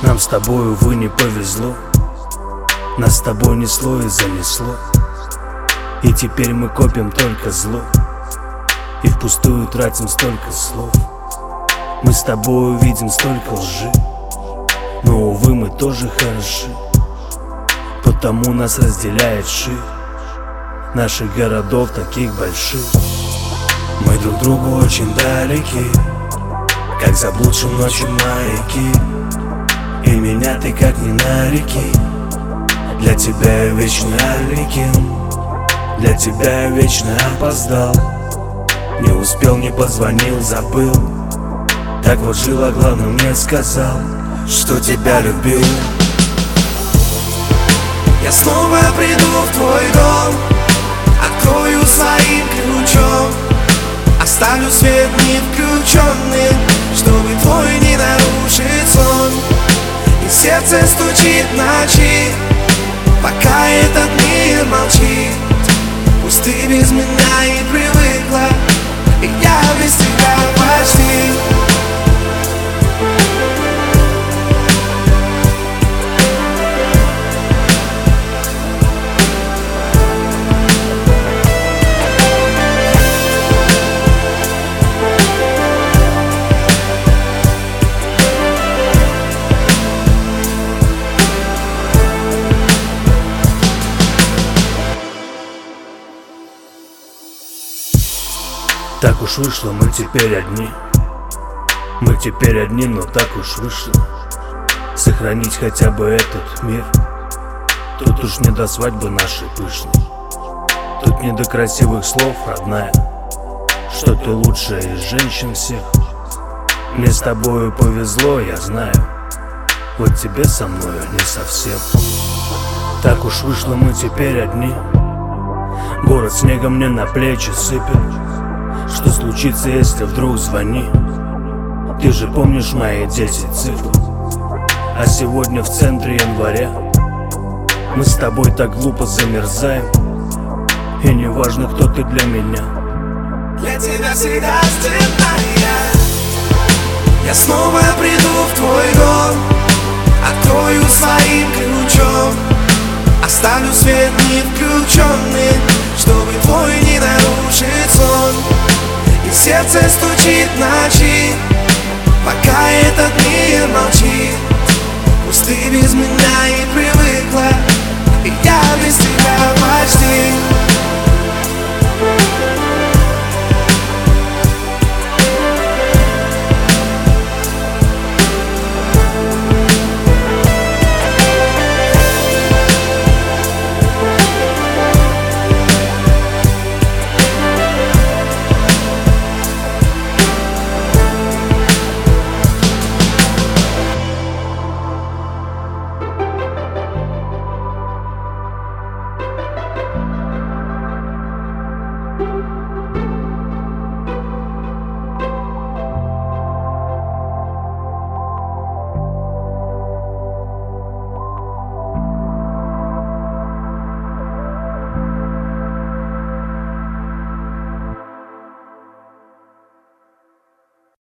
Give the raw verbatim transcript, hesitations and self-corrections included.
Нам с тобой, увы, не повезло. Нас с тобой несло и занесло. И теперь мы копим только зло, и впустую тратим столько слов. Мы с тобой увидим столько лжи, но, увы, мы тоже хороши, потому нас разделяет ширь наших городов таких больших. Мы друг другу очень далеки, как заблудшим ночью маяки. И меня ты как ни нареки, для тебя я вечный Арлекин. Для тебя я вечно опоздал, не успел, не позвонил, забыл. Так вот жил, а главное мне сказал, что тебя любил. Я снова приду в твой дом, открою своим ключом, оставлю свет не включенным, чтобы твой не нарушить сон. И сердце стучит в ночи, пока этот мир молчит. Пусть ты без меня и привыкла, и я без тебя почти. Так уж вышло, мы теперь одни. Мы теперь одни, но так уж вышло. Сохранить хотя бы этот мир. Тут уж не до свадьбы нашей пышной. Тут не до красивых слов, родная, что ты лучшая из женщин всех. Мне с тобою повезло, я знаю, вот тебе со мною не совсем. Так уж вышло, мы теперь одни. Город снегом мне на плечи сыпет. Что случится, если вдруг звони? Ты же помнишь мои десять цифр. А сегодня в центре января мы с тобой так глупо замерзаем. И не важно, кто ты для меня. Для тебя всегда степная. Я снова приду в твой дом, открою своим ключом, оставлю свет не включенным, чтобы твой не нарушить сон. И сердце стучит